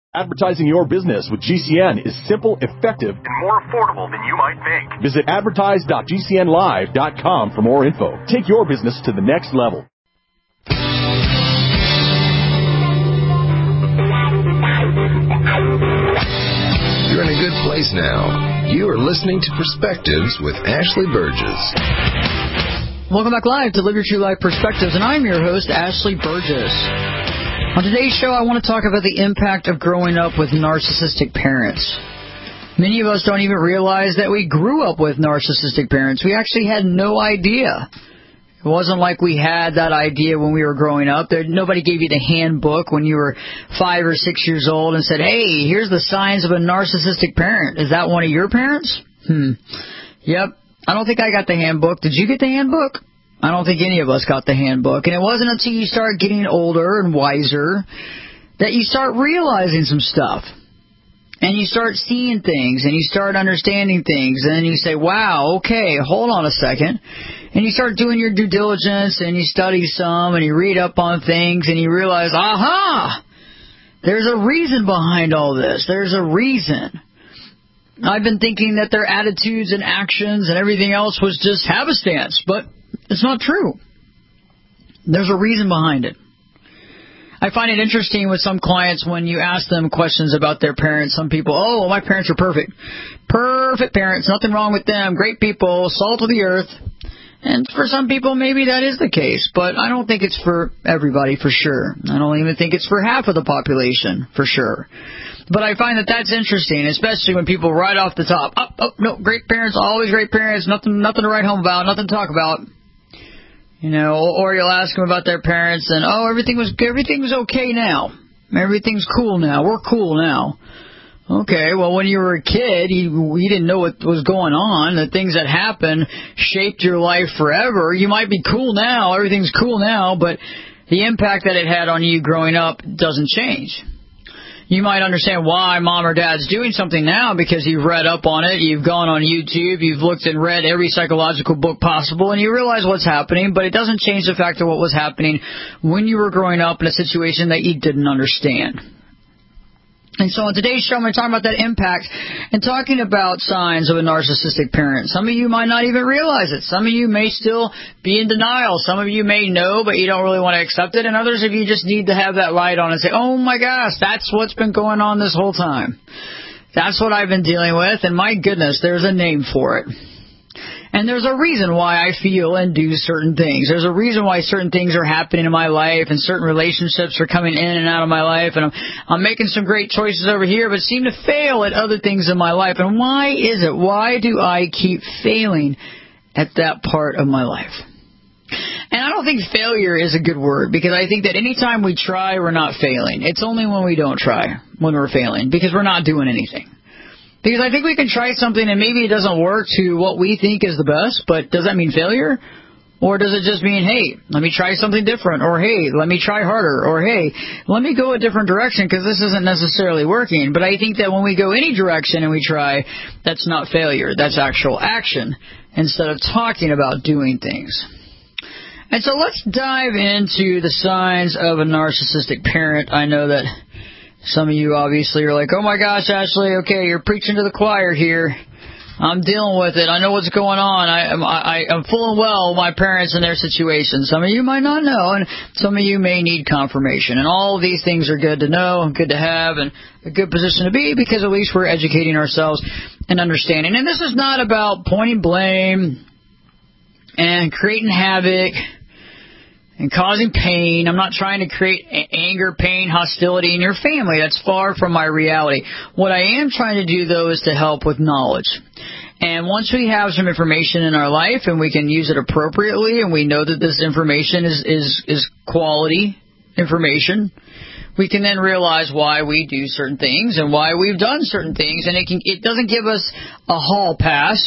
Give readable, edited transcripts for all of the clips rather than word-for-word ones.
Advertising your business with GCN is simple, effective, and more affordable than you might think. Visit advertise.gcnlive.com for more info. Take your business to the next level. You're in a good place now. You are listening to Perspectives with Ashley Burgess. Welcome back live to Live Your True Life Perspectives, and I'm your host, Ashley Burgess. On today's show, I want to talk about the impact of growing up with narcissistic parents. Many of us don't even realize that we grew up with narcissistic parents. We actually had no idea. It wasn't like we had that idea when we were growing up. Nobody gave you the handbook when you were 5 or 6 years old and said, hey, here's the signs of a narcissistic parent. Is that one of your parents? Yep. I don't think I got the handbook. Did you get the handbook? I don't think any of us got the handbook. And it wasn't until you start getting older and wiser that you start realizing some stuff. And you start seeing things, and you start understanding things, and then you say, wow, okay, hold on a second. And you start doing your due diligence, and you study some, and you read up on things, and you realize, aha, there's a reason behind all this. There's a reason. I've been thinking that their attitudes and actions and everything else was just happenstance, but it's not true. There's a reason behind it. I find it interesting with some clients when you ask them questions about their parents. Some people, oh, well, my parents are perfect. Perfect parents, nothing wrong with them, great people, salt of the earth. And for some people, maybe that is the case. But I don't think it's for everybody, for sure. I don't even think it's for half of the population, for sure. But I find that that's interesting, especially when people right off the top, no, great parents, always great parents, nothing to write home about, nothing to talk about. You know, or you'll ask them about their parents, and everything's okay now. Everything's cool now. We're cool now. Okay, well, when you were a kid, you didn't know what was going on. The things that happened shaped your life forever. You might be cool now. Everything's cool now, but the impact that it had on you growing up doesn't change. You might understand why mom or dad's doing something now because you've read up on it, you've gone on YouTube, you've looked and read every psychological book possible, and you realize what's happening, but it doesn't change the fact of what was happening when you were growing up in a situation that you didn't understand. And so on today's show, I'm going to talk about that impact and talking about signs of a narcissistic parent. Some of you might not even realize it. Some of you may still be in denial. Some of you may know, but you don't really want to accept it. And others of you just need to have that light on and say, oh my gosh, that's what's been going on this whole time. That's what I've been dealing with. And my goodness, there's a name for it. And there's a reason why I feel and do certain things. There's a reason why certain things are happening in my life and certain relationships are coming in and out of my life. And I'm making some great choices over here, but seem to fail at other things in my life. And why is it? Why do I keep failing at that part of my life? And I don't think failure is a good word, because I think that anytime we try, we're not failing. It's only when we don't try when we're failing, because we're not doing anything. Because I think we can try something and maybe it doesn't work to what we think is the best, but does that mean failure? Or does it just mean, hey, let me try something different, or hey, let me try harder, or hey, let me go a different direction because this isn't necessarily working. But I think that when we go any direction and we try, that's not failure. That's actual action instead of talking about doing things. And so let's dive into the signs of a narcissistic parent. I know that some of you obviously are like, oh my gosh, Ashley, okay, you're preaching to the choir here. I'm dealing with it. I know what's going on. I'm full and well with my parents and their situation. Some of you might not know, and some of you may need confirmation. And all of these things are good to know, good to have, and a good position to be, because at least we're educating ourselves and understanding. And this is not about pointing blame and creating havoc and causing pain. I'm not trying to create anger, pain, hostility in your family. That's far from my reality. What I am trying to do, though, is to help with knowledge. And once we have some information in our life and we can use it appropriately, and we know that this information is quality information, we can then realize why we do certain things and why we've done certain things. And it doesn't give us a hall pass.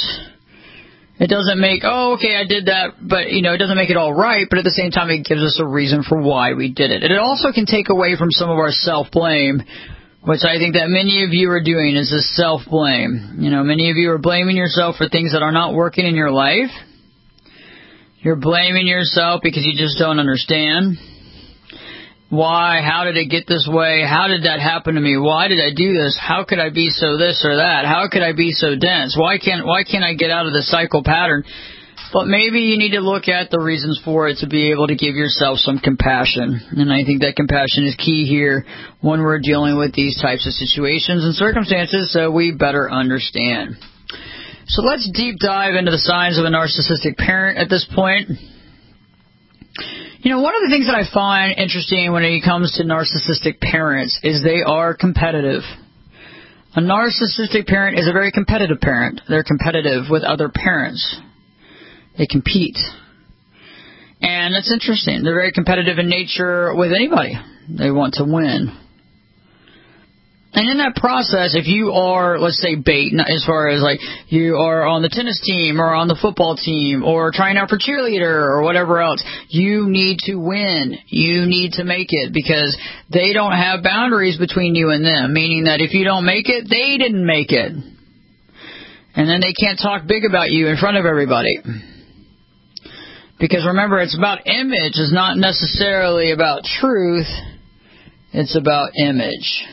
It doesn't make, oh, okay, I did that, but, it doesn't make it all right, but at the same time, it gives us a reason for why we did it. And it also can take away from some of our self-blame, which I think that many of you are doing, is this self-blame. Many of you are blaming yourself for things that are not working in your life. You're blaming yourself because you just don't understand. Why? How did it get this way? How did that happen to me? Why did I do this? How could I be so this or that? How could I be so dense? Why can't I get out of the cycle pattern? But maybe you need to look at the reasons for it to be able to give yourself some compassion. And I think that compassion is key here when we're dealing with these types of situations and circumstances, so we better understand. So let's deep dive into the signs of a narcissistic parent at this point. One of the things that I find interesting when it comes to narcissistic parents is they are competitive. A narcissistic parent is a very competitive parent. They're competitive with other parents. They compete. And that's interesting. They're very competitive in nature with anybody. They want to win. And in that process, if you are, let's say, bait, as far as like you are on the tennis team or on the football team or trying out for cheerleader or whatever else, you need to win. You need to make it because they don't have boundaries between you and them, meaning that if you don't make it, they didn't make it. And then they can't talk big about you in front of everybody. Because remember, it's about image. It's not necessarily about truth. It's about image.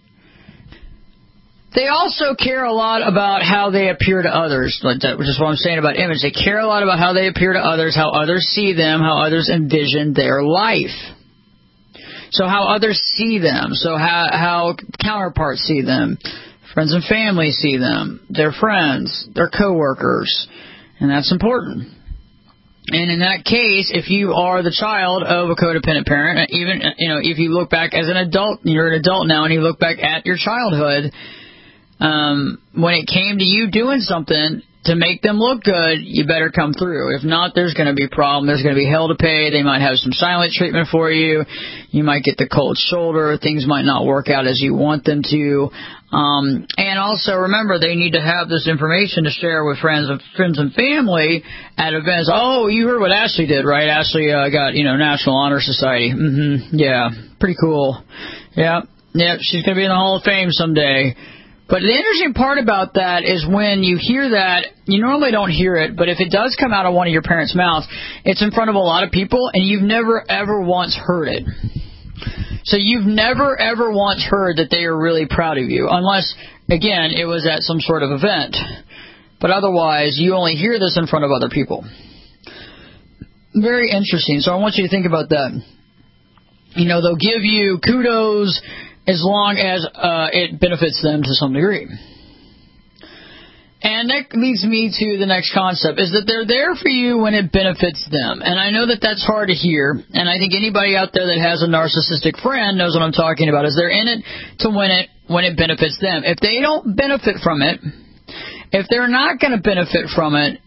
They also care a lot about how they appear to others, which is what I'm saying about image. They care a lot about how they appear to others, how others see them, how others envision their life. So how others see them, so how counterparts see them, friends and family see them, their friends, their coworkers, and that's important. And in that case, if you are the child of a codependent parent, even if you look back as an adult, you're an adult now, and you look back at your childhood. When it came to you doing something to make them look good, you better come through. If not, there's going to be a problem. There's going to be hell to pay. They might have some silent treatment for you. You might get the cold shoulder. Things might not work out as you want them to. And also remember, they need to have this information to share with friends and family at events. Oh, you heard what Ashley did, right? Ashley got National Honor Society. Yeah, pretty cool. Yeah, she's going to be in the Hall of Fame someday. But the interesting part about that is when you hear that, you normally don't hear it, but if it does come out of one of your parents' mouths, it's in front of a lot of people, and you've never, ever once heard it. So you've never, ever once heard that they are really proud of you, unless, again, it was at some sort of event. But otherwise, you only hear this in front of other people. Very interesting. So I want you to think about that. They'll give you kudos as long as it benefits them to some degree. And that leads me to the next concept, is that they're there for you when it benefits them. And I know that that's hard to hear, and I think anybody out there that has a narcissistic friend knows what I'm talking about, is they're in it to win it when it benefits them. If they don't benefit from it, if they're not going to benefit from it,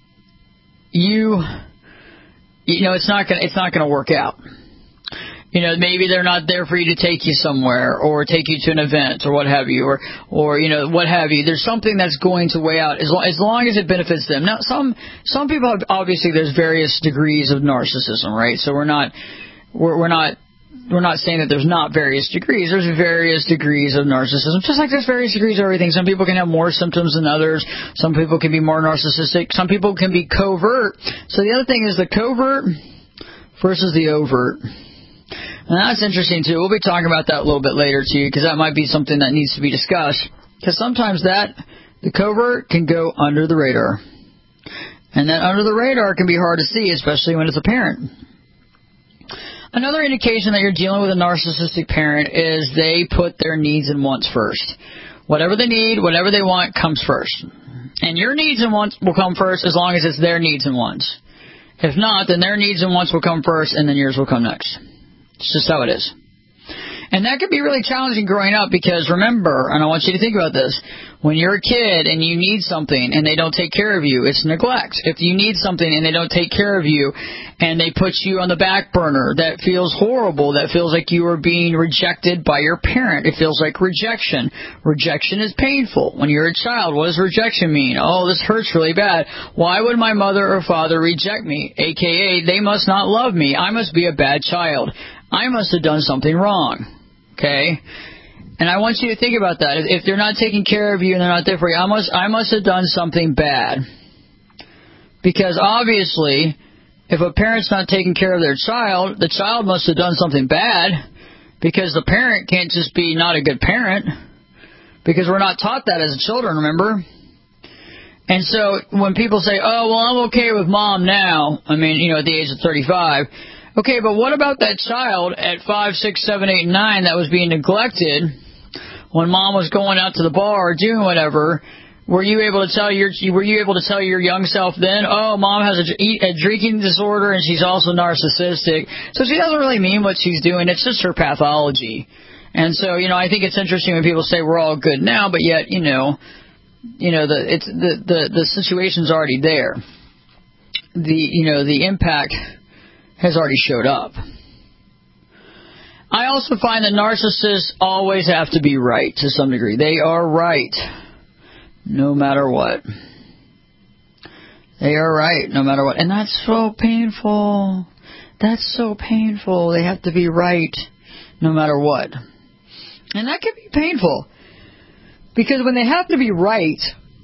it's not going to work out. Maybe they're not there for you to take you somewhere or take you to an event or what have you, or what have you. There's something that's going to weigh out as long as it benefits them. Now, some people, obviously, there's various degrees of narcissism, right? So we're not saying that there's not various degrees. There's various degrees of narcissism, just like there's various degrees of everything. Some people can have more symptoms than others. Some people can be more narcissistic. Some people can be covert. So the other thing is the covert versus the overt. And that's interesting, too. We'll be talking about that a little bit later, too, because that might be something that needs to be discussed. Because sometimes the covert can go under the radar. And that under the radar can be hard to see, especially when it's a parent. Another indication that you're dealing with a narcissistic parent is they put their needs and wants first. Whatever they need, whatever they want, comes first. And your needs and wants will come first as long as it's their needs and wants. If not, then their needs and wants will come first, and then yours will come next. It's just how it is. And that can be really challenging growing up because, remember, and I want you to think about this, when you're a kid and you need something and they don't take care of you, it's neglect. If you need something and they don't take care of you and they put you on the back burner, that feels horrible. That feels like you are being rejected by your parent. It feels like rejection. Rejection is painful. When you're a child, what does rejection mean? Oh, this hurts really bad. Why would my mother or father reject me? AKA, they must not love me. I must be a bad child. I must have done something wrong. Okay? And I want you to think about that. If they're not taking care of you and they're not there for you, I must have done something bad. Because obviously, if a parent's not taking care of their child, the child must have done something bad. Because the parent can't just be not a good parent, because we're not taught that as children, remember? And so when people say, oh, well, I'm okay with mom now, I mean, at the age of 35, okay, but what about that child at 5, 6, 7, 8, 9 that was being neglected when mom was going out to the bar or doing whatever? Were you able to tell your young self then, oh, mom has a drinking disorder and she's also narcissistic, so she doesn't really mean what she's doing, it's just her pathology. And so, I think it's interesting when people say we're all good now, but yet, the situation's already there. The impact has already showed up. I also find that narcissists always have to be right to some degree. They are right no matter what. They are right no matter what. And that's so painful. That's so painful. They have to be right no matter what. And that can be painful. Because when they have to be right,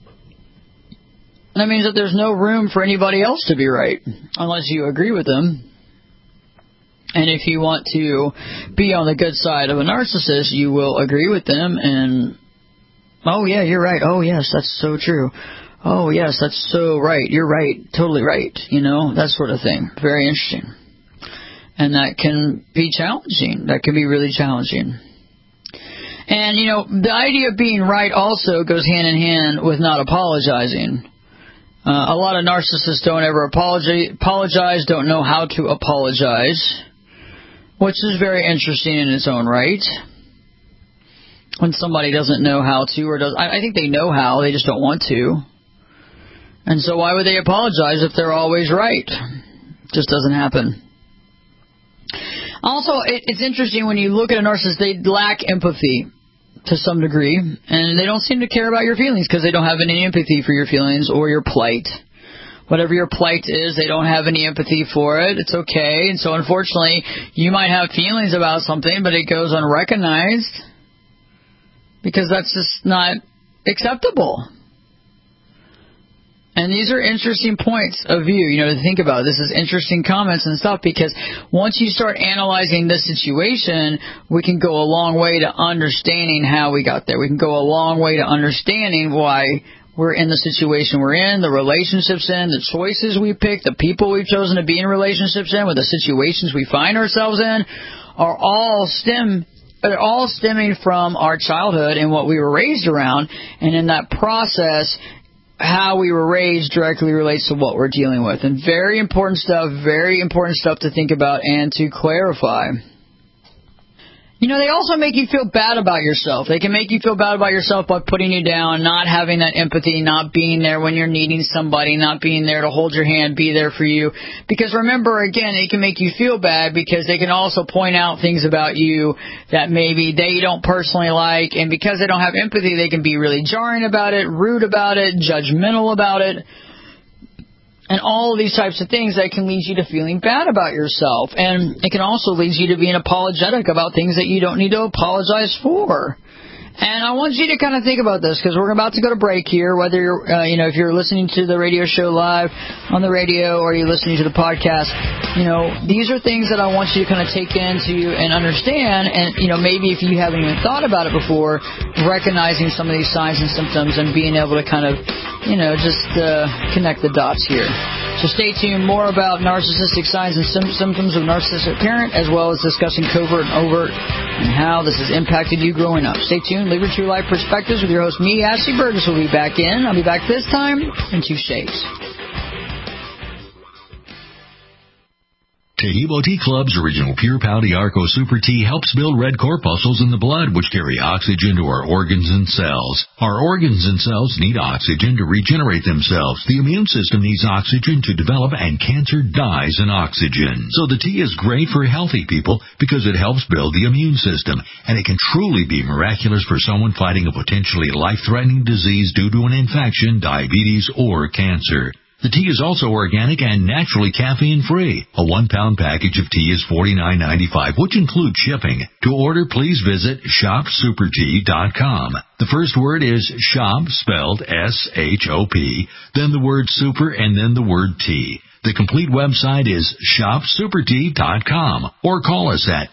that means that there's no room for anybody else to be right, unless you agree with them. And if you want to be on the good side of a narcissist, you will agree with them and, oh yeah, you're right. Oh yes, that's so true. Oh yes, that's so right. You're right. Totally right. That sort of thing. Very interesting. And that can be challenging. That can be really challenging. And, the idea of being right also goes hand in hand with not apologizing. A lot of narcissists don't ever apologize, don't know how to apologize, which is very interesting in its own right. When somebody doesn't know how to, or does, I think they know how, they just don't want to. And so why would they apologize if they're always right? It just doesn't happen. Also, it's interesting when you look at a narcissist, they lack empathy to some degree, and they don't seem to care about your feelings because they don't have any empathy for your feelings or your plight. Whatever your plight is, they don't have any empathy for it. It's okay. And so, unfortunately, you might have feelings about something, but it goes unrecognized because that's just not acceptable. And these are interesting points of view, to think about. This is interesting comments and stuff, because once you start analyzing this situation, we can go a long way to understanding how we got there. We can go a long way to understanding why we're in the situation we're in, the relationships in, the choices we pick, the people we've chosen to be in relationships in, with the situations we find ourselves in, are all stemming from our childhood and what we were raised around. And in that process, how we were raised directly relates to what we're dealing with. And very important stuff to think about and to clarify. They also make you feel bad about yourself. They can make you feel bad about yourself by putting you down, not having that empathy, not being there when you're needing somebody, not being there to hold your hand, be there for you. Because remember, again, it can make you feel bad because they can also point out things about you that maybe they don't personally like. And because they don't have empathy, they can be really jarring about it, rude about it, judgmental about it. And all of these types of things that can lead you to feeling bad about yourself. And it can also lead you to being apologetic about things that you don't need to apologize for. And I want you to kind of think about this, because we're about to go to break here, whether you're, if you're listening to the radio show live on the radio or you're listening to the podcast. These are things that I want you to kind of take into and understand. And, maybe if you haven't even thought about it before, recognizing some of these signs and symptoms and being able to kind of, just connect the dots here. So stay tuned. More about narcissistic signs and symptoms of narcissistic parent, as well as discussing covert and overt and how this has impacted you growing up. Stay tuned. Live Your True Life Perspectives with your host, me, Ashley Burgess, will be back in. I'll be back this time in 2 shakes. Taheebo Tea Club's original Pure Pau Arco Super Tea helps build red corpuscles in the blood, which carry oxygen to our organs and cells. Our organs and cells need oxygen to regenerate themselves. The immune system needs oxygen to develop, and cancer dies in oxygen. So the tea is great for healthy people because it helps build the immune system, and it can truly be miraculous for someone fighting a potentially life-threatening disease due to an infection, diabetes, or cancer. The tea is also organic and naturally caffeine-free. A 1-pound package of tea is $49.95, which includes shipping. To order, please visit shopsupertea.com. The first word is shop, spelled S-H-O-P, then the word super, and then the word tea. The complete website is shopsupertea.com or call us at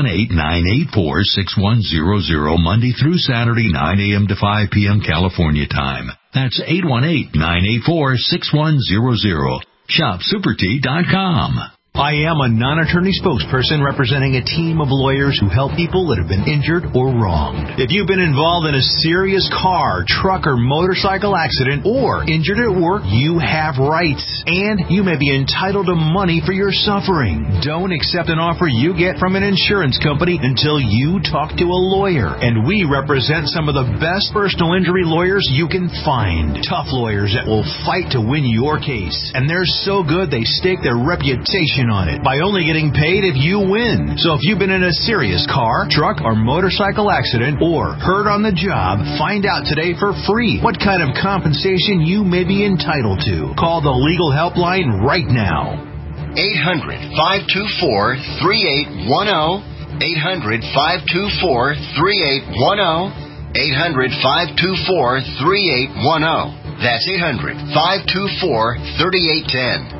818-984-6100 Monday through Saturday, 9 a.m. to 5 p.m. California time. That's 818-984-6100. shopsupertea.com. I am a non-attorney spokesperson representing a team of lawyers who help people that have been injured or wronged. If you've been involved in a serious car, truck, or motorcycle accident or injured at work, you have rights, and you may be entitled to money for your suffering. Don't accept an offer you get from an insurance company until you talk to a lawyer, and we represent some of the best personal injury lawyers you can find. Tough lawyers that will fight to win your case, and they're so good they stake their reputation on it by only getting paid if you win. So if you've been in a serious car, truck, or motorcycle accident or hurt on the job, find out today for free what kind of compensation you may be entitled to. Call the legal helpline right now. 800-524-3810. 800-524-3810. 800-524-3810. That's 800-524-3810.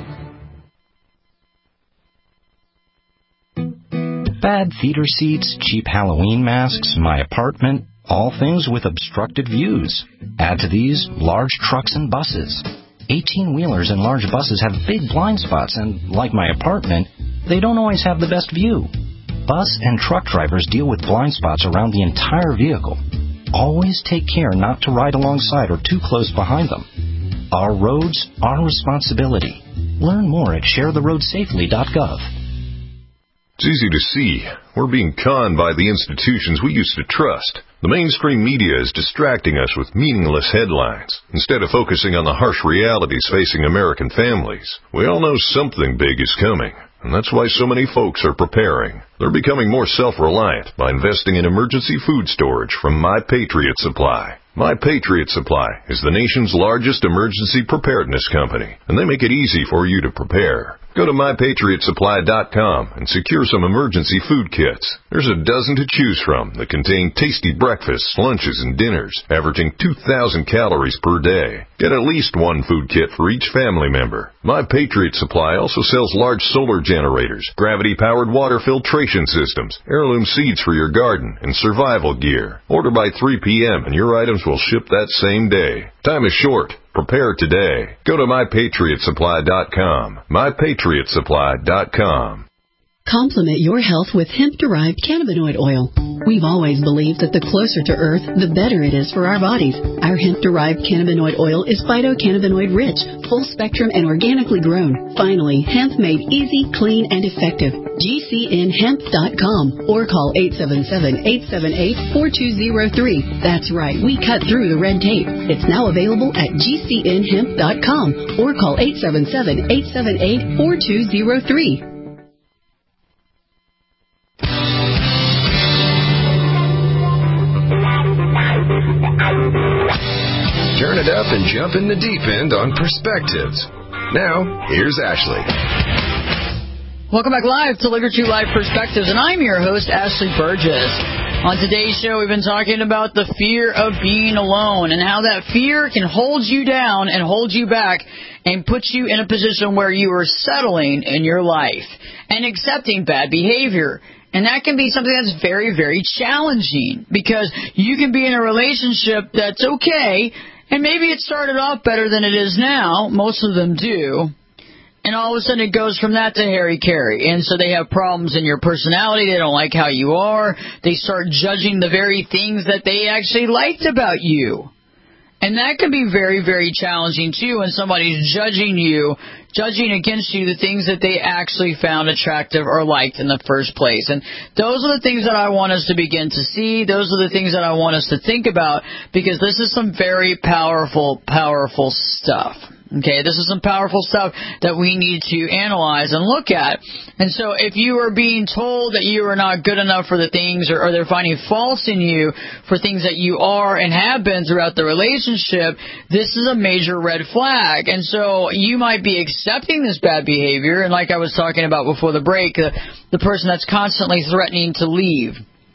Bad theater seats, cheap Halloween masks, my apartment, all things with obstructed views. Add to these large trucks and buses. 18-wheelers and large buses have big blind spots, and like my apartment, they don't always have the best view. Bus and truck drivers deal with blind spots around the entire vehicle. Always take care not to ride alongside or too close behind them. Our roads, our responsibility. Learn more at sharetheroadsafely.gov. It's easy to see. We're being conned by the institutions we used to trust. The mainstream media is distracting us with meaningless headlines instead of focusing on the harsh realities facing American families. We all know something big is coming, and that's why so many folks are preparing. They're becoming more self-reliant by investing in emergency food storage from My Patriot Supply. My Patriot Supply is the nation's largest emergency preparedness company, and they make it easy for you to prepare. Go to MyPatriotSupply.com and secure some emergency food kits. There's a dozen to choose from that contain tasty breakfasts, lunches, and dinners, averaging 2,000 calories per day. Get at least one food kit for each family member. My Patriot Supply also sells large solar generators, gravity-powered water filtration systems, heirloom seeds for your garden, and survival gear. Order by 3 p.m. and your items will ship that same day. Time is short. Prepare today. Go to MyPatriotSupply.com. MyPatriotSupply.com. Complement your health with hemp-derived cannabinoid oil. We've always believed that the closer to Earth, the better it is for our bodies. Our hemp-derived cannabinoid oil is phytocannabinoid-rich, full-spectrum, and organically grown. Finally, hemp made easy, clean, and effective. GCNhemp.com or call 877-878-4203. That's right, we cut through the red tape. It's now available at GCNhemp.com or call 877-878-4203. Turn it up and jump in the deep end on Perspectives. Now, here's Ashley. Welcome back live to Liberty Live Perspectives, and I'm your host, Ashley Burgess. On today's show, we've been talking about the fear of being alone and how that fear can hold you down and hold you back and put you in a position where you are settling in your life and accepting bad behavior. And that can be something that's very, very challenging because you can be in a relationship that's okay, and maybe it started off better than it is now. Most of them do. And all of a sudden it goes from that to Harry-Carry. And so they have problems in your personality. They don't like how you are. They start judging the very things that they actually liked about you. And that can be very, very challenging, too, when somebody's judging you, judging against you the things that they actually found attractive or liked in the first place. And those are the things that I want us to begin to see. Those are the things that I want us to think about, because this is some very powerful, powerful stuff. Okay, this is some powerful stuff that we need to analyze and look at. And so if you are being told that you are not good enough for the things, or they're finding faults in you for things that you are and have been throughout the relationship, this is a major red flag. And so you might be accepting this bad behavior, and like I was talking about before the break, the person that's constantly threatening to leave,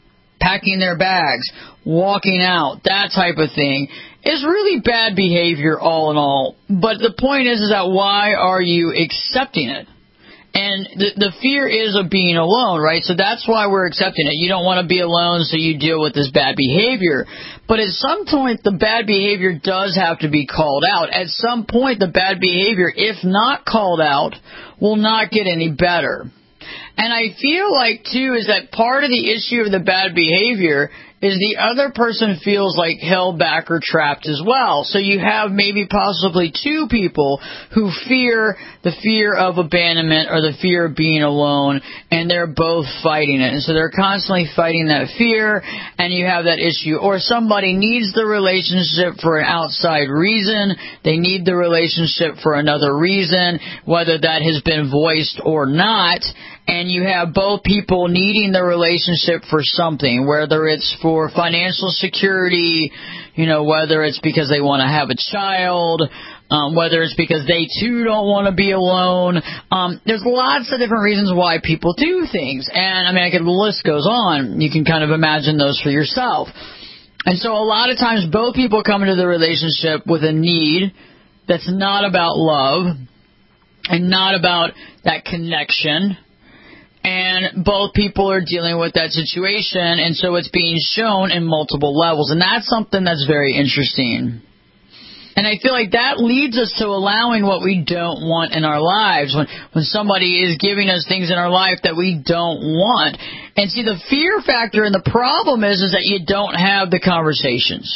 packing their bags, walking out, that type of thing, is really bad behavior all in all. But the point is that why are you accepting it? And the fear is of being alone, right? So that's why we're accepting it. You don't want to be alone, so you deal with this bad behavior. But at some point, the bad behavior does have to be called out. At some point, the bad behavior, if not called out, will not get any better. And I feel like, too, is that part of the issue of the bad behavior is the other person feels like held back or trapped as well. So you have maybe possibly two people who fear the fear of abandonment or the fear of being alone, and they're both fighting it. And so they're constantly fighting that fear, and you have that issue. Or somebody needs the relationship for an outside reason. They need the relationship for another reason, whether that has been voiced or not. And you have both people needing the relationship for something, whether it's for financial security, whether it's because they want to have a child, whether it's because they too don't want to be alone. There's lots of different reasons why people do things. And the list goes on. You can kind of imagine those for yourself. And so a lot of times both people come into the relationship with a need that's not about love and not about that connection. And both people are dealing with that situation, and so it's being shown in multiple levels. And that's something that's very interesting. And I feel like that leads us to allowing what we don't want in our lives. When somebody is giving us things in our life that we don't want. And see, the fear factor and the problem is that you don't have the conversations.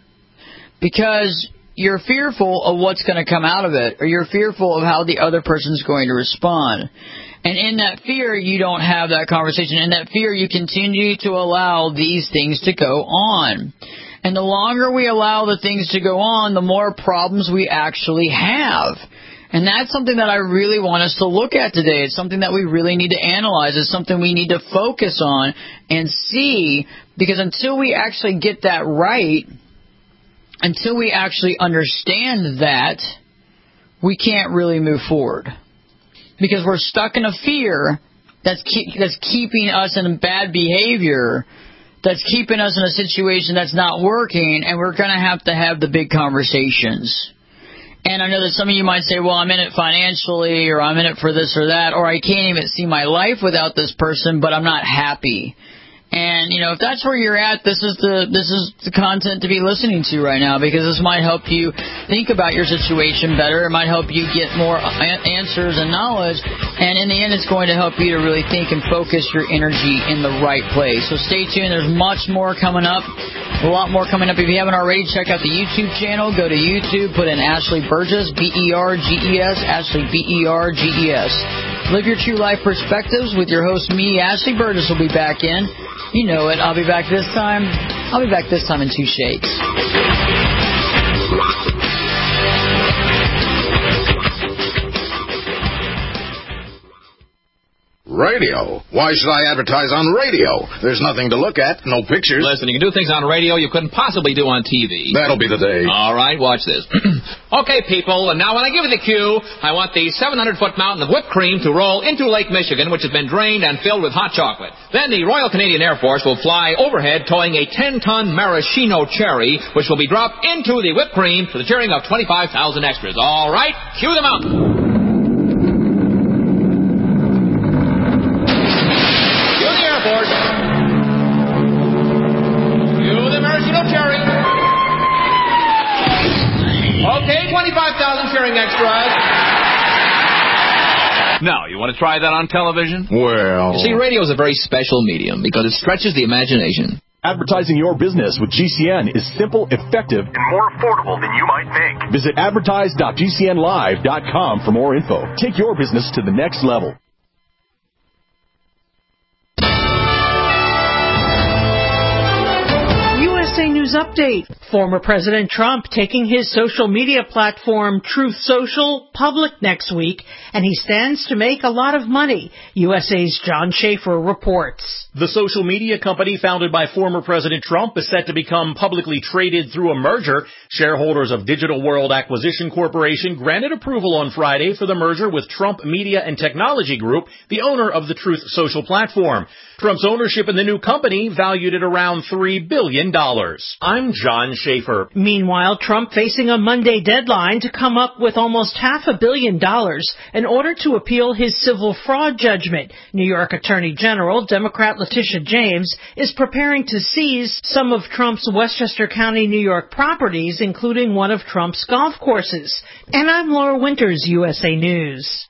Because you're fearful of what's going to come out of it, or you're fearful of how the other person's going to respond. And in that fear, you don't have that conversation. In that fear, you continue to allow these things to go on. And the longer we allow the things to go on, the more problems we actually have. And that's something that I really want us to look at today. It's something that we really need to analyze. It's something we need to focus on and see, because until we actually get that right, until we actually understand that, we can't really move forward. Because we're stuck in a fear that's keeping us in bad behavior, that's keeping us in a situation that's not working, and we're going to have the big conversations. And I know that some of you might say, well, I'm in it financially, or I'm in it for this or that, or I can't even see my life without this person, but I'm not happy. And, if that's where you're at, this is the content to be listening to right now, because this might help you think about your situation better. It might help you get more answers and knowledge. And in the end, it's going to help you to really think and focus your energy in the right place. So stay tuned. There's much more coming up. A lot more coming up. If you haven't already, check out the YouTube channel. Go to YouTube, put in Ashley Burgess, B-E-R-G-E-S, Ashley, B-E-R-G-E-S. Live Your True Life Perspectives with your host, me, Ashley Burgess, will be back in. You know it. I'll be back this time. I'll be back this time in 2 shakes. Radio? Why should I advertise on radio? There's nothing to look at, no pictures. Listen, you can do things on radio you couldn't possibly do on TV. That'll be the day. All right, watch this. Okay, people, and now when I give you the cue, I want the 700-foot mountain of whipped cream to roll into Lake Michigan, which has been drained and filled with hot chocolate. Then the Royal Canadian Air Force will fly overhead towing a 10-ton maraschino cherry, which will be dropped into the whipped cream to the cheering of 25,000 extras. All right, cue the mountain. Okay, 25,000 cheering extras. Now, you want to try that on television? Well... You see, radio is a very special medium because it stretches the imagination. Advertising your business with GCN is simple, effective, and more affordable than you might think. Visit advertise.gcnlive.com for more info. Take your business to the next level. USA News news update. Former President Trump taking his social media platform Truth Social public next week, and he stands to make a lot of money. USA's John Schaefer reports. The social media company founded by former President Trump is set to become publicly traded through a merger. Shareholders of Digital World Acquisition Corporation granted approval on Friday for the merger with Trump Media and Technology Group, the owner of the Truth Social platform. Trump's ownership in the new company valued at around $3 billion. I'm John Schaefer. Meanwhile, Trump facing a Monday deadline to come up with almost $500 million in order to appeal his civil fraud judgment. New York Attorney General, Democrat Letitia James, is preparing to seize some of Trump's Westchester County, New York properties, including one of Trump's golf courses. And I'm Laura Winters, USA News.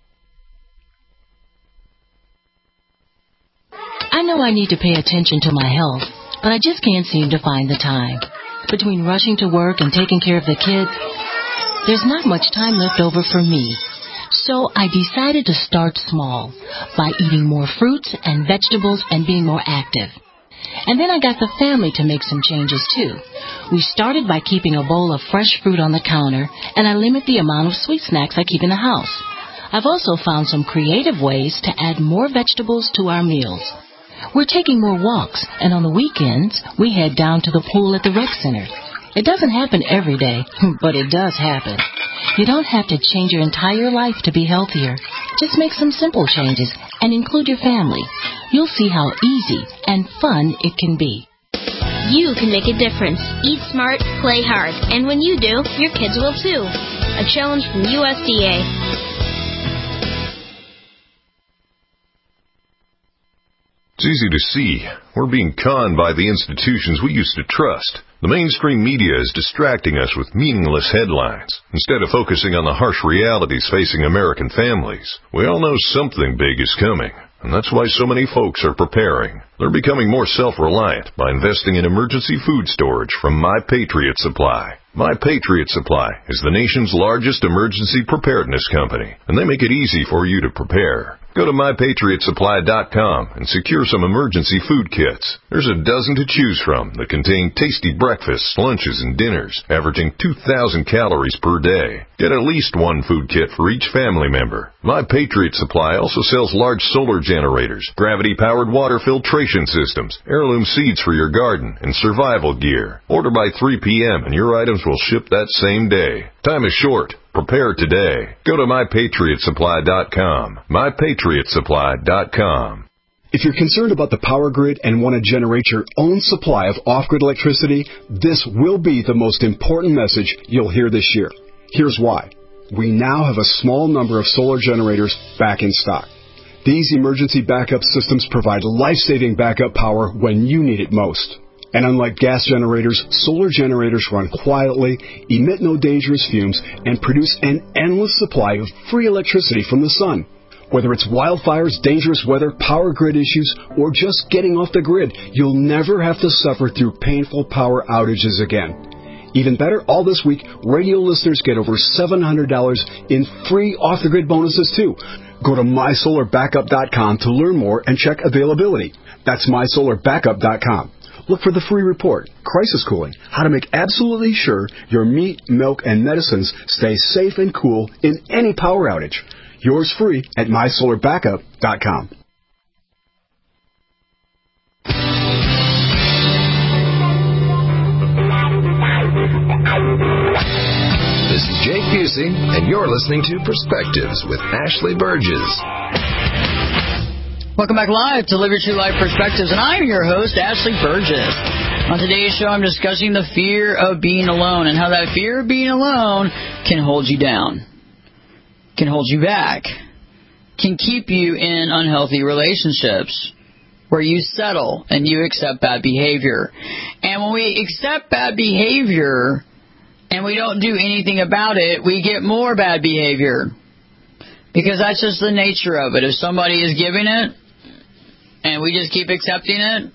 I know I need to pay attention to my health, but I just can't seem to find the time. Between rushing to work and taking care of the kids, there's not much time left over for me. So I decided to start small by eating more fruits and vegetables and being more active. And then I got the family to make some changes too. We started by keeping a bowl of fresh fruit on the counter, and I limit the amount of sweet snacks I keep in the house. I've also found some creative ways to add more vegetables to our meals. We're taking more walks, and on the weekends, we head down to the pool at the rec center. It doesn't happen every day, but it does happen. You don't have to change your entire life to be healthier. Just make some simple changes and include your family. You'll see how easy and fun it can be. You can make a difference. Eat smart, play hard, and when you do, your kids will too. A challenge from USDA. It's easy to see. We're being conned by the institutions we used to trust. The mainstream media is distracting us with meaningless headlines instead of focusing on the harsh realities facing American families. We all know something big is coming, and that's why so many folks are preparing. They're becoming more self-reliant by investing in emergency food storage from My Patriot Supply. My Patriot Supply is the nation's largest emergency preparedness company, and they make it easy for you to prepare. Go to MyPatriotSupply.com and secure some emergency food kits. There's a dozen to choose from that contain tasty breakfasts, lunches, and dinners, averaging 2,000 calories per day. Get at least one food kit for each family member. My Patriot Supply also sells large solar generators, gravity-powered water filtration systems, heirloom seeds for your garden, and survival gear. Order by 3 p.m. and your items will ship that same day. Time is short. Prepare today. Go to MyPatriotSupply.com. MyPatriotSupply.com. If you're concerned about the power grid and want to generate your own supply of off-grid electricity, this will be the most important message you'll hear this year. Here's why. We now have a small number of solar generators back in stock. These emergency backup systems provide life-saving backup power when you need it most. And unlike gas generators, solar generators run quietly, emit no dangerous fumes, and produce an endless supply of free electricity from the sun. Whether it's wildfires, dangerous weather, power grid issues, or just getting off the grid, you'll never have to suffer through painful power outages again. Even better, all this week, radio listeners get over $700 in free off-the-grid bonuses too. Go to MySolarBackup.com to learn more and check availability. That's MySolarBackup.com. Look for the free report, Crisis Cooling, how to make absolutely sure your meat, milk, and medicines stay safe and cool in any power outage. Yours free at MySolarBackup.com. This is Jake Busey, and you're listening to Perspectives with Ashley Burgess. Welcome back live to Live Your True Life Perspectives, and I'm your host, Ashley Burgess. On today's show, I'm discussing the fear of being alone and how that fear of being alone can hold you down, can hold you back, can keep you in unhealthy relationships where you settle and you accept bad behavior. And when we accept bad behavior and we don't do anything about it, we get more bad behavior. Because that's just the nature of it. If somebody is giving it, and we just keep accepting it,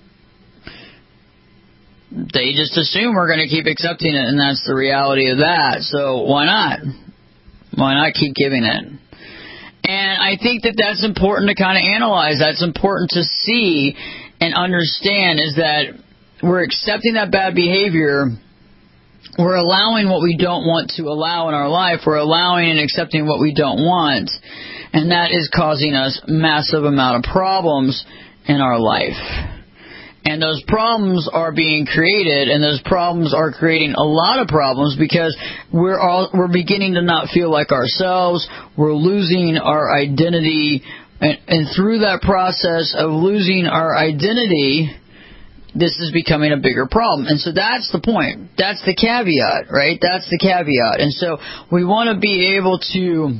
they just assume we're going to keep accepting it, and that's the reality of that. So why not? Why not keep giving it? And I think that that's important to kind of analyze. That's important to see and understand, is that we're accepting that bad behavior. We're allowing what we don't want to allow in our life. We're allowing and accepting what we don't want. And that is causing us massive amount of problems in our life. And those problems are being created, and those problems are creating a lot of problems because we're beginning to not feel like ourselves. We're losing our identity. And through that process of losing our identity, this is becoming a bigger problem. And so that's the point. That's the caveat, right? That's the caveat. And so we want to be able to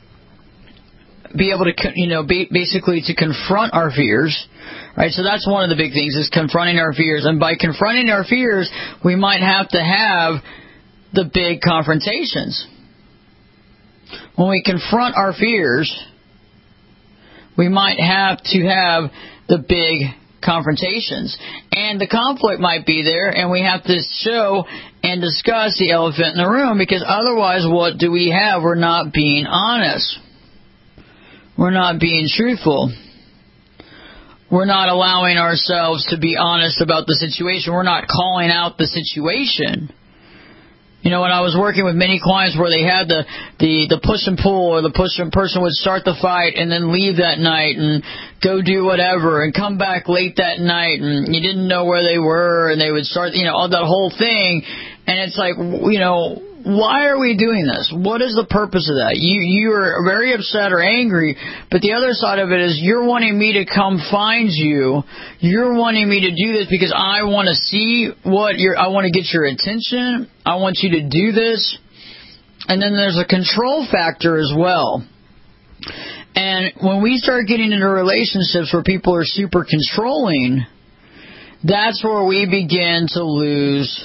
basically to confront our fears, right? So that's one of the big things, is confronting our fears. And by confronting our fears, we might have to have the big confrontations. When we confront our fears, we might have to have the big confrontations. And the conflict might be there, and we have to show and discuss the elephant in the room, because otherwise what do we have? We're not being honest. We're not being truthful. We're not allowing ourselves to be honest about the situation. We're not calling out the situation. You know, when I was working with many clients where they had the push and pull, or the person would start the fight and then leave that night and go do whatever and come back late that night, and you didn't know where they were, and they would start, all that whole thing. And it's like, why are we doing this? What is the purpose of that? You are very upset or angry, but the other side of it is you're wanting me to come find you. You're wanting me to do this because I want to see I want to get your attention. I want you to do this. And then there's a control factor as well. And when we start getting into relationships where people are super controlling, that's where we begin to lose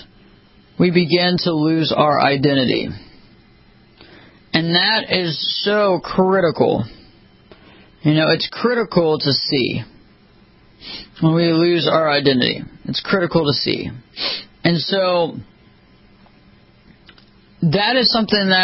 our identity. And that is so critical. It's critical to see when we lose our identity. It's critical to see. And so that is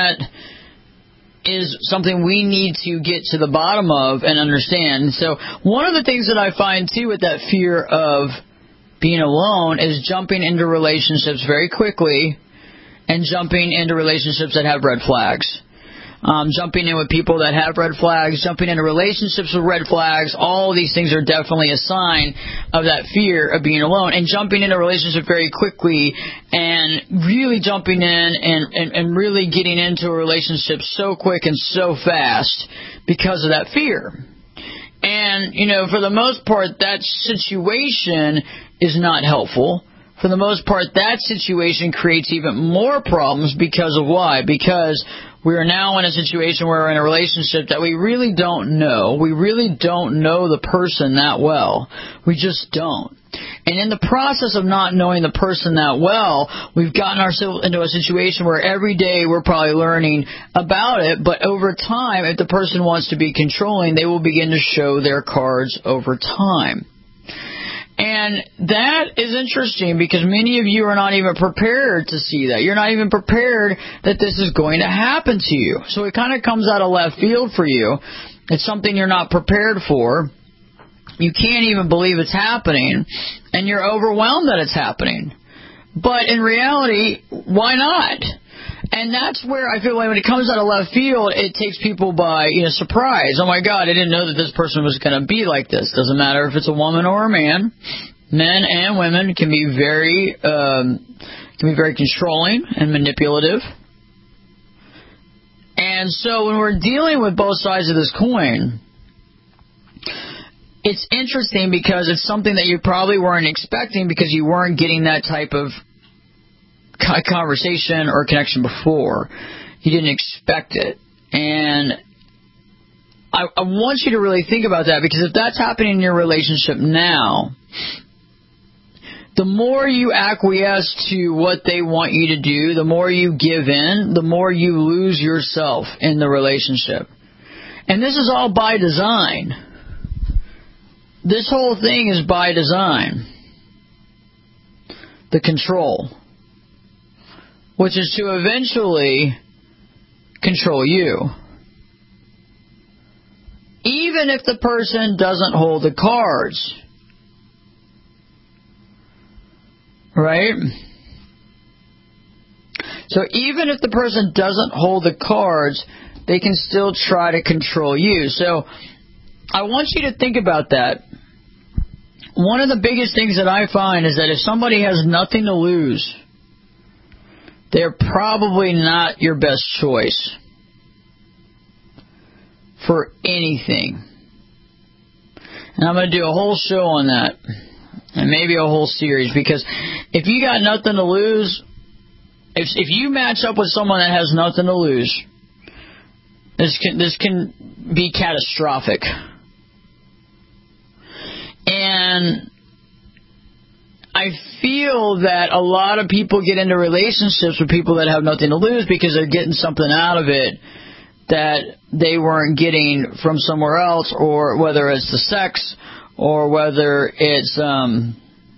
something we need to get to the bottom of and understand. So one of the things that I find too with that fear of being alone is jumping into relationships very quickly, and jumping into relationships that have red flags. Jumping in with people that have red flags, jumping into relationships with red flags, all these things are definitely a sign of that fear of being alone. And jumping into a relationship very quickly and really jumping in and really getting into a relationship so quick and so fast because of that fear. And, for the most part, that situation is not helpful. For the most part, that situation creates even more problems because of why? Because we are now in a situation where we're in a relationship that we really don't know. We really don't know the person that well. We just don't. And in the process of not knowing the person that well, we've gotten ourselves into a situation where every day we're probably learning about it, but over time, if the person wants to be controlling, they will begin to show their cards over time. And that is interesting because many of you are not even prepared to see that. You're not even prepared that this is going to happen to you. So it kind of comes out of left field for you. It's something you're not prepared for. You can't even believe it's happening, and you're overwhelmed that it's happening. But in reality, why not? And that's where I feel like when it comes out of left field, it takes people by surprise. Oh my God, I didn't know that this person was going to be like this. Doesn't matter if it's a woman or a man. Men and women can be very controlling and manipulative. And so when we're dealing with both sides of this coin, it's interesting because it's something that you probably weren't expecting because you weren't getting that type of conversation or connection before. You didn't expect it. And I want you to really think about that, because if that's happening in your relationship now, the more you acquiesce to what they want you to do, the more you give in, the more you lose yourself in the relationship. And this is all by design. This whole thing is by design. The control, which is to eventually control you. Even if the person doesn't hold the cards. Right? So even if the person doesn't hold the cards, they can still try to control you. So I want you to think about that. One of the biggest things that I find is that if somebody has nothing to lose, they're probably not your best choice for anything. And I'm going to do a whole show on that, and maybe a whole series, because if you got nothing to lose, if you match up with someone that has nothing to lose, this can be catastrophic. And I feel that a lot of people get into relationships with people that have nothing to lose because they're getting something out of it that they weren't getting from somewhere else, or whether it's the sex, or whether it's the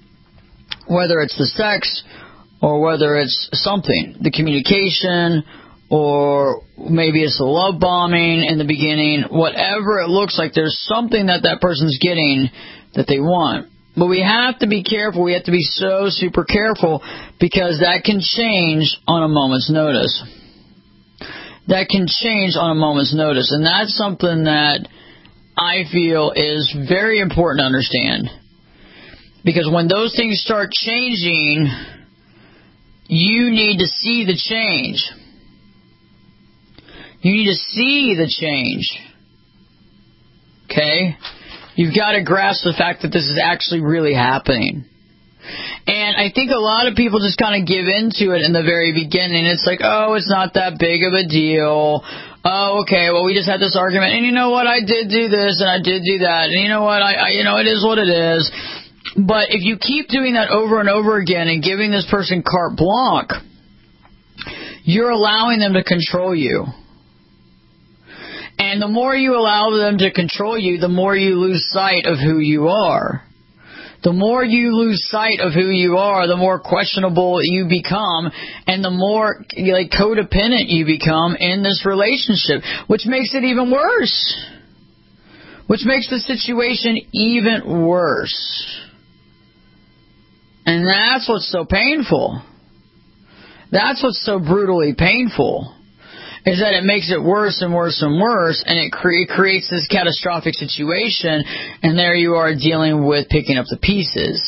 sex, or whether it's something, the communication, or maybe it's the love bombing in the beginning. Whatever it looks like, there's something that person's getting that they want. But we have to be careful. We have to be so super careful, because that can change on a moment's notice. That can change on a moment's notice. And that's something that I feel is very important to understand. Because when those things start changing, you need to see the change. You need to see the change. Okay? You've got to grasp the fact that this is actually really happening. And I think a lot of people just kind of give into it in the very beginning. It's like, oh, it's not that big of a deal. Oh, okay, well, we just had this argument. And you know what? I did do this and I did do that. And you know what? It is what it is. But if you keep doing that over and over again and giving this person carte blanche, you're allowing them to control you. And the more you allow them to control you, the more you lose sight of who you are. The more you lose sight of who you are, the more questionable you become, and the more codependent you become in this relationship, which makes it even worse. Which makes the situation even worse. And that's what's so painful. That's what's so brutally painful. Is that it makes it worse and worse and worse, and it creates this catastrophic situation, and there you are dealing with picking up the pieces.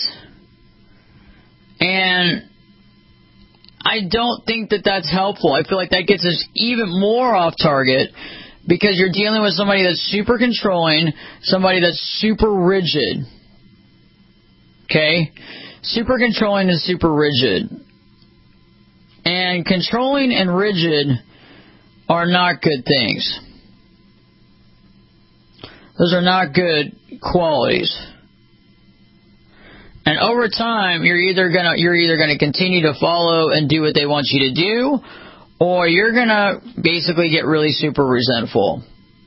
And I don't think that that's helpful. I feel like that gets us even more off target, because you're dealing with somebody that's super controlling, somebody that's super rigid. Okay? Super controlling and super rigid. And controlling and rigid are not good things. Those are not good qualities. And over time, you're either gonna continue to follow and do what they want you to do, or you're gonna basically get really super resentful.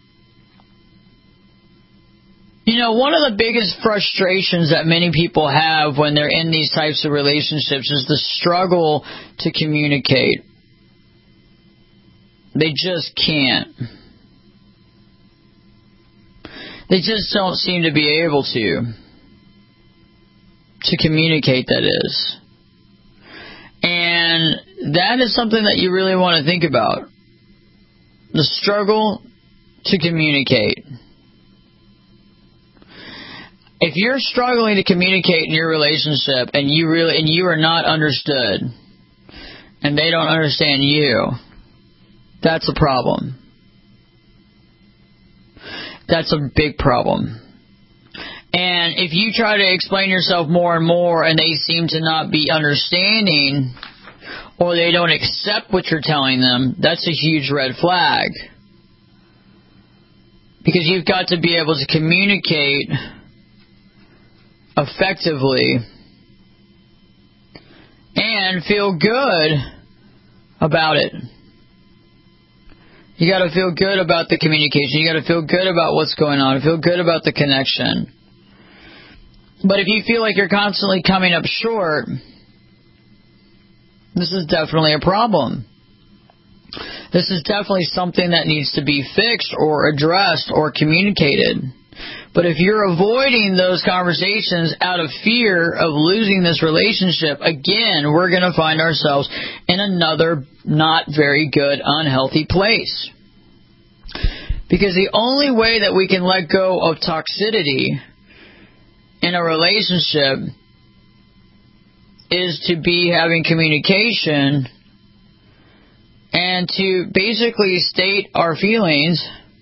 You know, one of the biggest frustrations that many people have when they're in these types of relationships is the struggle to communicate. They just can't. They just don't seem to be able to communicate, that is. And that is something that you really want to think about. The struggle to communicate. If you're struggling to communicate in your relationship and you are not understood, and they don't understand you, that's a problem. That's a big problem. And if you try to explain yourself more and more and they seem to not be understanding, or they don't accept what you're telling them, that's a huge red flag. Because you've got to be able to communicate effectively and feel good about it. You got to feel good about the communication. You got to feel good about what's going on. Feel good about the connection. But if you feel like you're constantly coming up short, this is definitely a problem. This is definitely something that needs to be fixed or addressed or communicated. But if you're avoiding those conversations out of fear of losing this relationship, again, we're going to find ourselves in another not very good, unhealthy place. Because the only way that we can let go of toxicity in a relationship is to be having communication and to basically state our feelings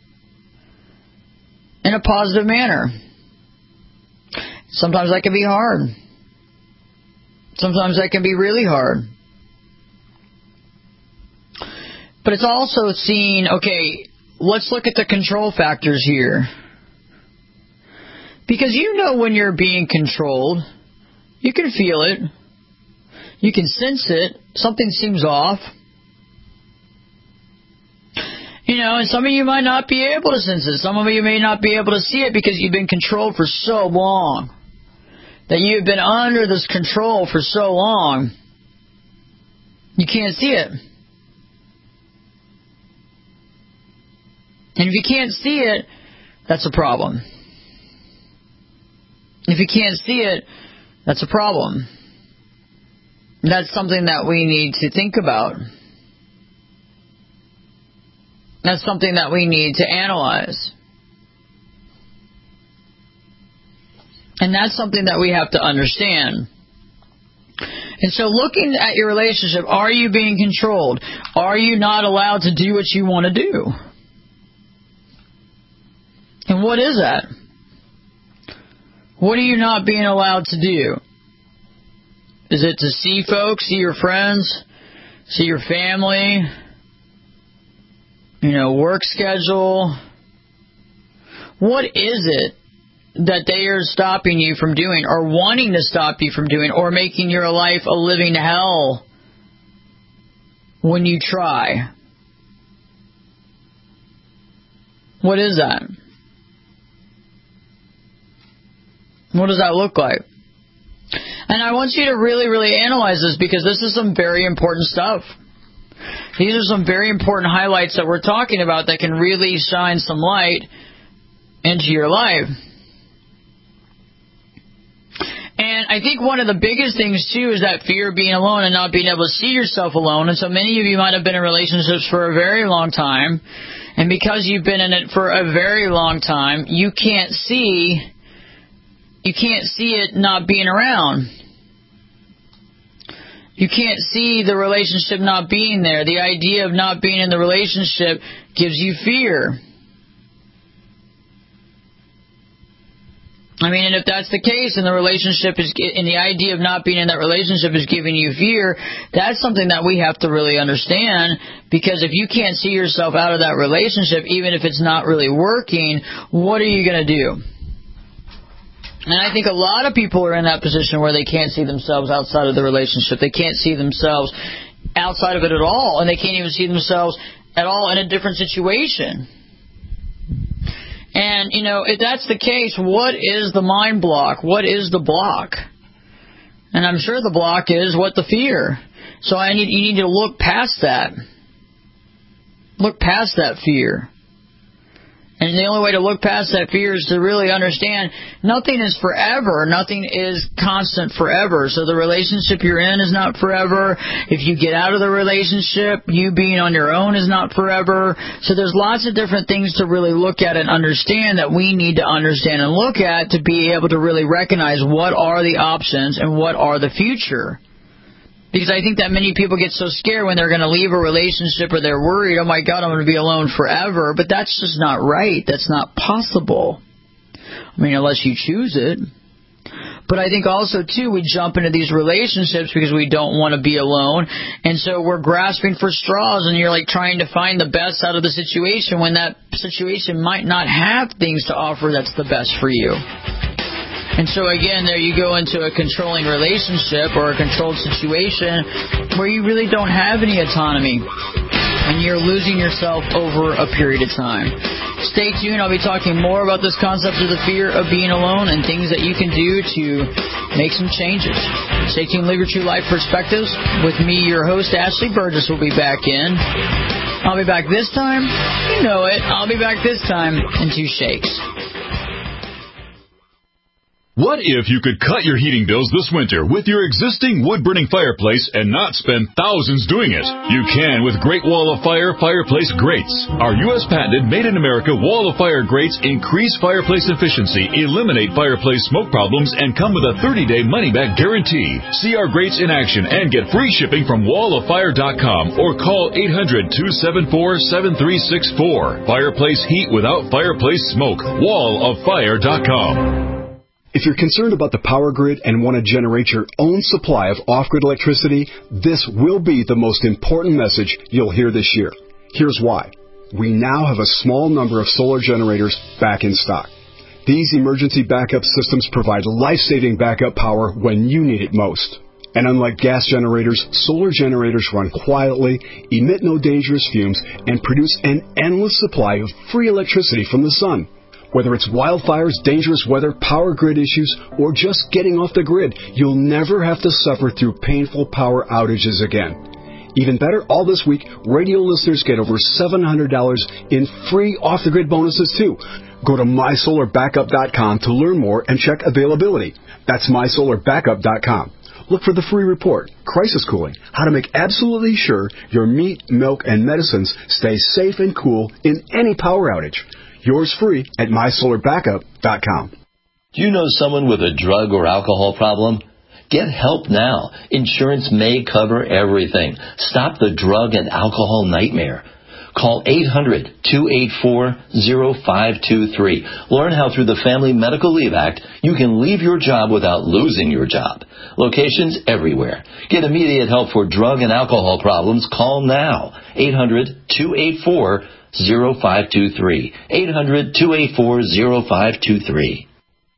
in a positive manner. Sometimes that can be hard. Sometimes that can be really hard. But it's also seeing, okay, let's look at the control factors here. Because you know when you're being controlled. You can feel it. You can sense it. Something seems off. You know, and some of you might not be able to sense it. Some of you may not be able to see it because you've been controlled for so long. That you've been under this control for so long. You can't see it. And if you can't see it, that's a problem. If you can't see it, that's a problem. That's something that we need to think about. That's something that we need to analyze. And that's something that we have to understand. And so looking at your relationship, are you being controlled? Are you not allowed to do what you want to do? And what is that? What are you not being allowed to do? Is it to see folks, see your friends, see your family, work schedule? What is it that they are stopping you from doing or wanting to stop you from doing or making your life a living hell when you try? What is that? What does that look like? And I want you to really, really analyze this because this is some very important stuff. These are some very important highlights that we're talking about that can really shine some light into your life. And I think one of the biggest things, too, is that fear of being alone and not being able to see yourself alone. And so many of you might have been in relationships for a very long time. And because you've been in it for a very long time, you can't see it not being around. You can't see the relationship not being there. The idea of not being in the relationship gives you fear. I mean, and if that's the case, and the relationship is, and the idea of not being in that relationship is giving you fear, that's something that we have to really understand. Because if you can't see yourself out of that relationship, even if it's not really working, what are you going to do? And I think a lot of people are in that position where they can't see themselves outside of the relationship. They can't see themselves outside of it at all. And they can't even see themselves at all in a different situation. And, if that's the case, what is the mind block? What is the block? And I'm sure the block is what? The fear. So you need to look past that. Look past that fear. And the only way to look past that fear is to really understand nothing is forever. Nothing is constant forever. So the relationship you're in is not forever. If you get out of the relationship, you being on your own is not forever. So there's lots of different things to really look at and understand that we need to understand and look at to be able to really recognize what are the options and what are the future. Because I think that many people get so scared when they're going to leave a relationship or they're worried, oh my God, I'm going to be alone forever. But that's just not right. That's not possible. I mean, unless you choose it. But I think also, too, we jump into these relationships because we don't want to be alone. And so we're grasping for straws and you're like trying to find the best out of the situation when that situation might not have things to offer that's the best for you. And so again, there you go into a controlling relationship or a controlled situation where you really don't have any autonomy and you're losing yourself over a period of time. Stay tuned. I'll be talking more about this concept of the fear of being alone and things that you can do to make some changes. Stay tuned. Live Your True Life Perspectives with me, your host, Ashley Burgess, will be back in. I'll be back this time. You know it. I'll be back this time in 2 shakes. What if you could cut your heating bills this winter with your existing wood-burning fireplace and not spend thousands doing it? You can with Great Wall of Fire fireplace grates. Our U.S. patented made-in-America Wall of Fire grates increase fireplace efficiency, eliminate fireplace smoke problems, and come with a 30-day money-back guarantee. See our grates in action and get free shipping from walloffire.com or call 800-274-7364. Fireplace heat without fireplace smoke. walloffire.com. If you're concerned about the power grid and want to generate your own supply of off-grid electricity, this will be the most important message you'll hear this year. Here's why. We now have a small number of solar generators back in stock. These emergency backup systems provide life-saving backup power when you need it most. And unlike gas generators, solar generators run quietly, emit no dangerous fumes, and produce an endless supply of free electricity from the sun. Whether it's wildfires, dangerous weather, power grid issues, or just getting off the grid, you'll never have to suffer through painful power outages again. Even better, all this week, radio listeners get over $700 in free off-the-grid bonuses, too. Go to mysolarbackup.com to learn more and check availability. That's mysolarbackup.com. Look for the free report, Crisis Cooling, how to make absolutely sure your meat, milk, and medicines stay safe and cool in any power outage. Yours free at mysolarbackup.com. Do you know someone with a drug or alcohol problem? Get help now. Insurance may cover everything. Stop the drug and alcohol nightmare. Call 800-284-0523. Learn how through the Family Medical Leave Act you can leave your job without losing your job. Locations everywhere. Get immediate help for drug and alcohol problems. Call now. 800-284-0523. 800-284-0523.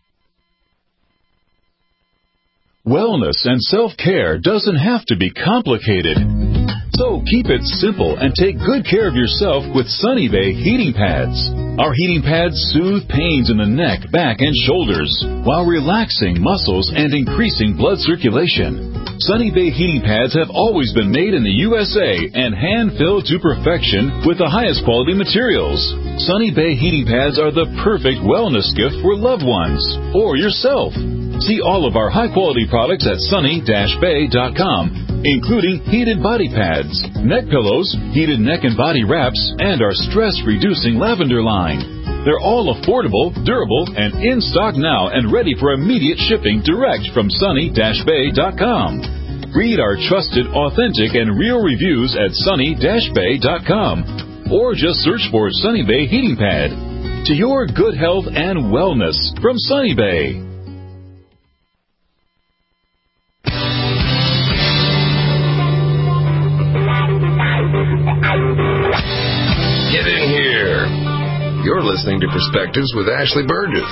Wellness and self-care doesn't have to be complicated. So keep it simple and take good care of yourself with Sunny Bay heating pads. Our heating pads soothe pains in the neck, back, and shoulders while relaxing muscles and increasing blood circulation. Sunny Bay heating pads have always been made in the USA and hand-filled to perfection with the highest quality materials. Sunny Bay heating pads are the perfect wellness gift for loved ones or yourself. See all of our high-quality products at sunny-bay.com, including heated body pads, neck pillows, heated neck and body wraps, and our stress-reducing lavender line. They're all affordable, durable, and in stock now and ready for immediate shipping direct from sunny-bay.com. Read our trusted, authentic, and real reviews at sunny-bay.com or just search for Sunny Bay Heating Pad. To your good health and wellness from Sunny Bay. Get in here. You're listening to Perspectives with Ashley Burgess.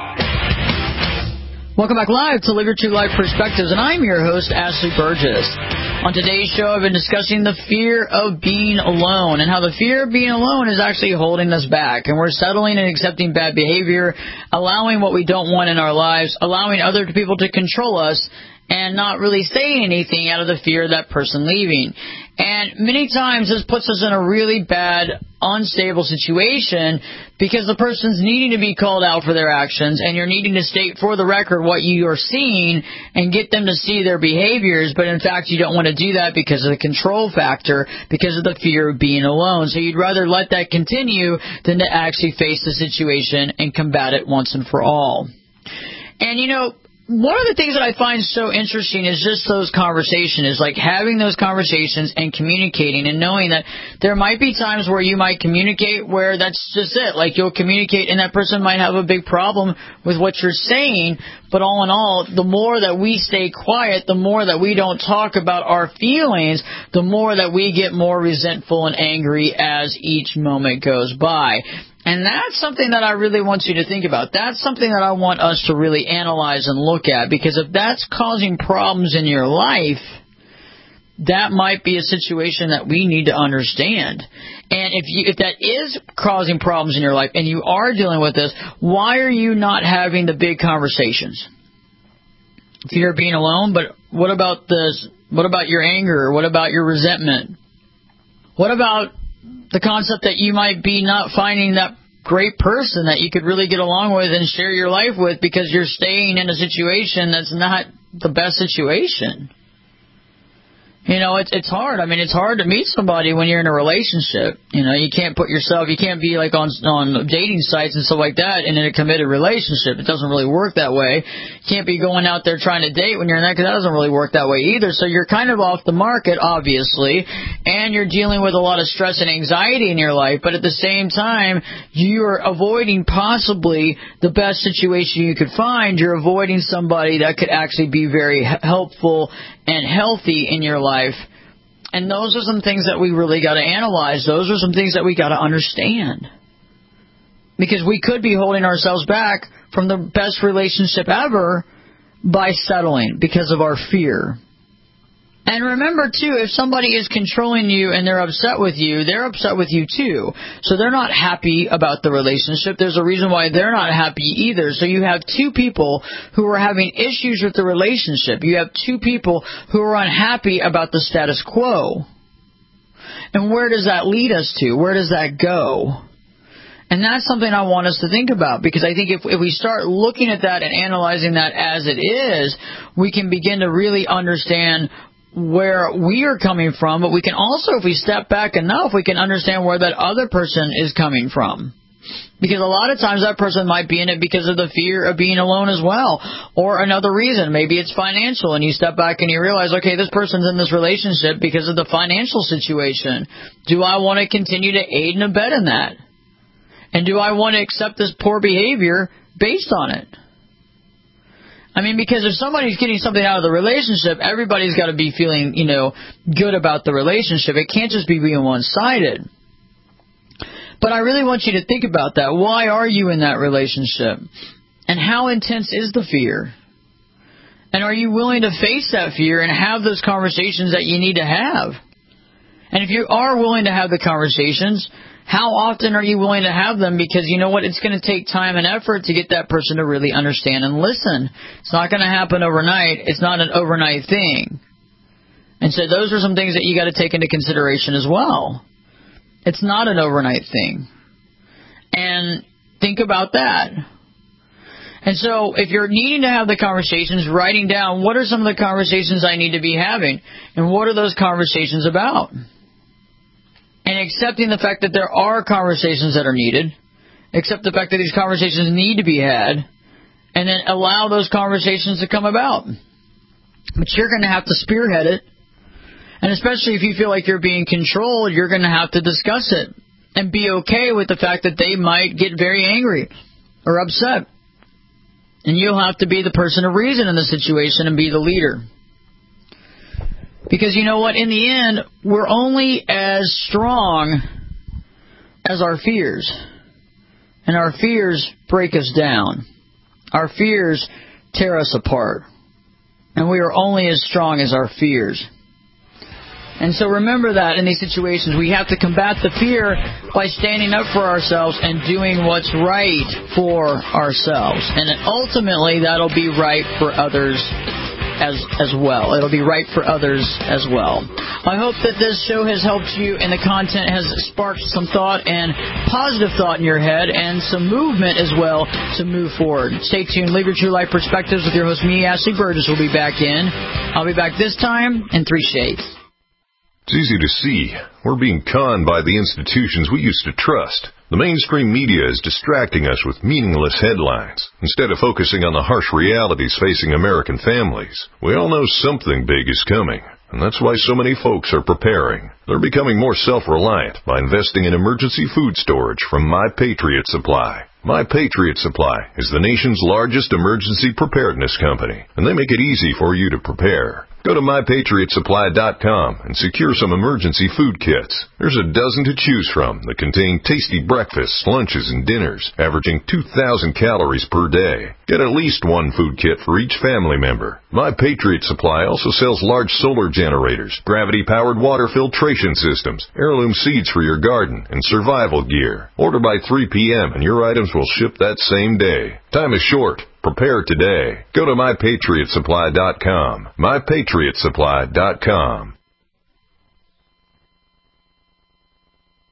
Welcome back live to Live Your True Life Perspectives, and I'm your host, Ashley Burgess. On today's show, I've been discussing the fear of being alone and how the fear of being alone is actually holding us back. And we're settling and accepting bad behavior, allowing what we don't want in our lives, allowing other people to control us, and not really saying anything out of the fear of that person leaving. And many times this puts us in a really bad, unstable situation because the person's needing to be called out for their actions, and you're needing to state for the record what you are seeing and get them to see their behaviors, but in fact you don't want to do that because of the control factor, because of the fear of being alone. So you'd rather let that continue than to actually face the situation and combat it once and for all. And you know, one of the things that I find so interesting is just those conversations, like having those conversations and communicating and knowing that there might be times where you might communicate where that's just it. Like you'll communicate and that person might have a big problem with what you're saying. But all in all, the more that we stay quiet, the more that we don't talk about our feelings, the more that we get more resentful and angry as each moment goes by. And that's something that I really want you to think about. That's something that I want us to really analyze and look at, because if that's causing problems in your life, that might be a situation that we need to understand. And if that is causing problems in your life and you are dealing with this, why are you not having the big conversations? Fear of being alone, but what about this? What about your anger? What about your resentment? What about the concept that you might be not finding that great person that you could really get along with and share your life with because you're staying in a situation that's not the best situation. You know, it's hard. I mean, it's hard to meet somebody when you're in a relationship. You know, you can't be like on dating sites and stuff like that and in a committed relationship. It doesn't really work that way. You can't be going out there trying to date when you're in that because that doesn't really work that way either. So you're kind of off the market, obviously, and you're dealing with a lot of stress and anxiety in your life. But at the same time, you're avoiding possibly the best situation you could find. You're avoiding somebody that could actually be very helpful and healthy in your life. And those are some things that we really got to analyze. Those are some things that we got to understand. Because we could be holding ourselves back from the best relationship ever by settling because of our fear. And remember, too, if somebody is controlling you and they're upset with you too. So they're not happy about the relationship. There's a reason why they're not happy either. So you have two people who are having issues with the relationship. You have two people who are unhappy about the status quo. And where does that lead us to? Where does that go? And that's something I want us to think about, because I think if we start looking at that and analyzing that as it is, we can begin to really understand where we are coming from, but we can also, if we step back enough, we can understand where that other person is coming from. Because a lot of times that person might be in it because of the fear of being alone as well, or another reason. Maybe it's financial, and you step back and you realize, okay, this person's in this relationship because of the financial situation. Do I want to continue to aid and abet in that? And do I want to accept this poor behavior based on it? I mean, because if somebody's getting something out of the relationship, everybody's got to be feeling, good about the relationship. It can't just be being one-sided. But I really want you to think about that. Why are you in that relationship? And how intense is the fear? And are you willing to face that fear and have those conversations that you need to have? And if you are willing to have the conversations, how often are you willing to have them? Because you know what? It's going to take time and effort to get that person to really understand and listen. It's not going to happen overnight. It's not an overnight thing. And so those are some things that you got to take into consideration as well. It's not an overnight thing. And think about that. And so if you're needing to have the conversations, writing down what are some of the conversations I need to be having, and what are those conversations about? And accepting the fact that there are conversations that are needed, accept the fact that these conversations need to be had, and then allow those conversations to come about. But you're going to have to spearhead it. And especially if you feel like you're being controlled, you're going to have to discuss it and be okay with the fact that they might get very angry or upset. And you'll have to be the person of reason in the situation and be the leader. Because you know what? In the end, we're only as strong as our fears. And our fears break us down. Our fears tear us apart. And we are only as strong as our fears. And so remember that in these situations, we have to combat the fear by standing up for ourselves and doing what's right for ourselves. And ultimately, that'll be right for others as well. It'll be right for others as well. I hope that this show has helped you and the content has sparked some thought and positive thought in your head and some movement as well to move forward. Stay tuned. Live Your True Life Perspectives with your host, me, Ashley Burgess, will be back in. I'll be back this time in 3 shades. It's easy to see. We're being conned by the institutions we used to trust. The mainstream media is distracting us with meaningless headlines instead of focusing on the harsh realities facing American families. We all know something big is coming, and that's why so many folks are preparing. They're becoming more self-reliant by investing in emergency food storage from My Patriot Supply. My Patriot Supply is the nation's largest emergency preparedness company, and they make it easy for you to prepare. Go to MyPatriotSupply.com and secure some emergency food kits. There's a dozen to choose from that contain tasty breakfasts, lunches, and dinners, averaging 2,000 calories per day. Get at least one food kit for each family member. My Patriot Supply also sells large solar generators, gravity-powered water filtration systems, heirloom seeds for your garden, and survival gear. Order by 3 p.m. and your items will ship that same day. Time is short. Prepare today. Go to MyPatriotSupply.com. MyPatriotSupply.com.